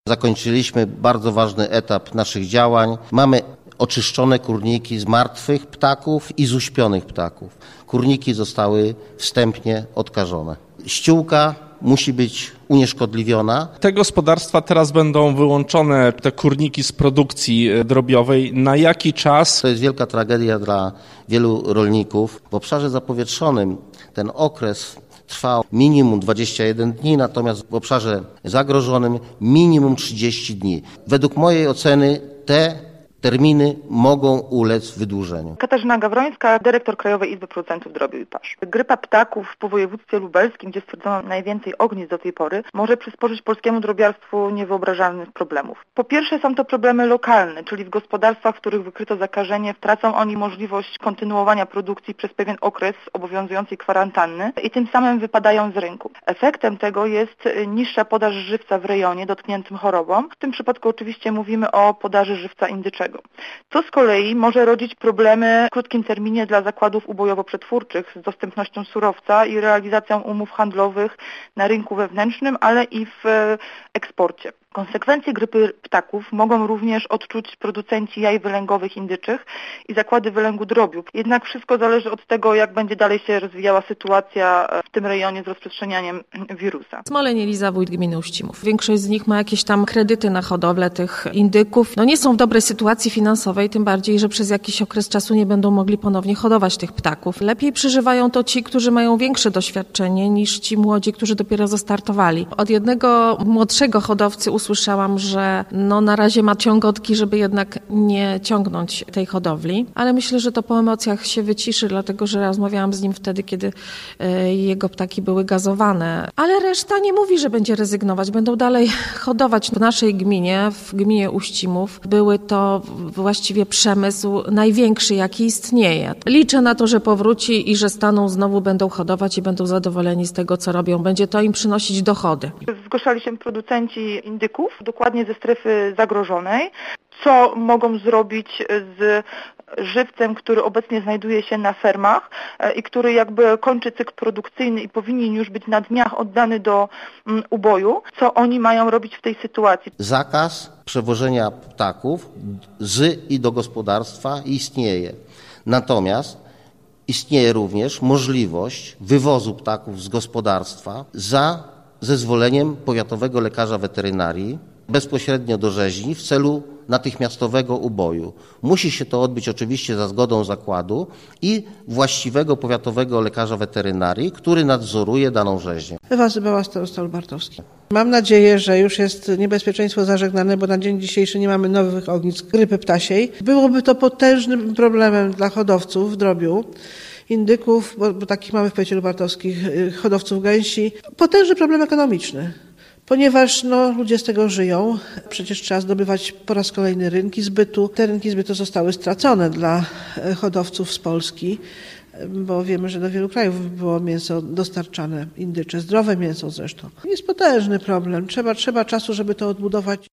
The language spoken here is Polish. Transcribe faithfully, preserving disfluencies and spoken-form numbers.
Zakończyliśmy bardzo ważny etap naszych działań. Mamy oczyszczone kurniki z martwych ptaków i z uśpionych ptaków. Kurniki zostały wstępnie odkażone. Ściółka musi być unieszkodliwiona. Te gospodarstwa teraz będą wyłączone, te kurniki z produkcji drobiowej. Na jaki czas? To jest wielka tragedia dla wielu rolników. W obszarze zapowietrzonym ten okres trwał minimum dwadzieścia jeden dni, natomiast w obszarze zagrożonym minimum trzydzieści dni. Według mojej oceny te terminy mogą ulec wydłużeniu. Katarzyna Gawrońska, dyrektor Krajowej Izby Producentów Drobiu i Pasz. Grypa ptaków w województwie lubelskim, gdzie stwierdzono najwięcej ognisk do tej pory, może przysporzyć polskiemu drobiarstwu niewyobrażalnych problemów. Po pierwsze są to problemy lokalne, czyli w gospodarstwach, w których wykryto zakażenie, tracą oni możliwość kontynuowania produkcji przez pewien okres obowiązującej kwarantanny i tym samym wypadają z rynku. Efektem tego jest niższa podaż żywca w rejonie dotkniętym chorobą. W tym przypadku oczywiście mówimy o podaży żywca indyczego. To z kolei może rodzić problemy w krótkim terminie dla zakładów ubojowo-przetwórczych z dostępnością surowca i realizacją umów handlowych na rynku wewnętrznym, ale i w eksporcie. Konsekwencje grypy ptaków mogą również odczuć producenci jaj wylęgowych indyczych i zakłady wylęgu drobiu. Jednak wszystko zależy od tego, jak będzie dalej się rozwijała sytuacja w tym rejonie z rozprzestrzenianiem wirusa. Smoleń Eliza, wójt gminy Uścimów. Większość z nich ma jakieś tam kredyty na hodowlę tych indyków. No nie są w dobrej sytuacji finansowej, tym bardziej, że przez jakiś okres czasu nie będą mogli ponownie hodować tych ptaków. Lepiej przeżywają to ci, którzy mają większe doświadczenie niż ci młodzi, którzy dopiero zastartowali. Od jednego młodszego hodowcy usłyszałam, że no na razie ma ciągotki, żeby jednak nie ciągnąć tej hodowli, ale myślę, że to po emocjach się wyciszy, dlatego że rozmawiałam z nim wtedy, kiedy y, jego ptaki były gazowane. Ale reszta nie mówi, że będzie rezygnować, będą dalej hodować. W naszej gminie, w gminie Uścimów, były to właściwie przemysł największy, jaki istnieje. Liczę na to, że powróci i że staną znowu, będą hodować i będą zadowoleni z tego, co robią. Będzie to im przynosić dochody. Zgłaszali się producenci indyków, dokładnie ze strefy zagrożonej. Co mogą zrobić z żywcem, który obecnie znajduje się na fermach i który jakby kończy cykl produkcyjny i powinien już być na dniach oddany do uboju. Co oni mają robić w tej sytuacji? Zakaz przewożenia ptaków z i do gospodarstwa istnieje. Natomiast istnieje również możliwość wywozu ptaków z gospodarstwa za zezwoleniem powiatowego lekarza weterynarii bezpośrednio do rzeźni w celu natychmiastowego uboju. Musi się to odbyć oczywiście za zgodą zakładu i właściwego powiatowego lekarza weterynarii, który nadzoruje daną rzeźnię. Ewa Zybała, starosta Lubartowski. Mam nadzieję, że już jest niebezpieczeństwo zażegnane, bo na dzień dzisiejszy nie mamy nowych ognisk grypy ptasiej. Byłoby to potężnym problemem dla hodowców drobiu, indyków, bo, bo takich mamy w powiecie lubartowskich, hodowców gęsi. Potężny problem ekonomiczny. Ponieważ no, ludzie z tego żyją, przecież trzeba zdobywać po raz kolejny rynki zbytu. Te rynki zbytu zostały stracone dla hodowców z Polski, bo wiemy, że do wielu krajów było mięso dostarczane indycze, zdrowe mięso zresztą. Jest potężny problem, trzeba, trzeba czasu, żeby to odbudować.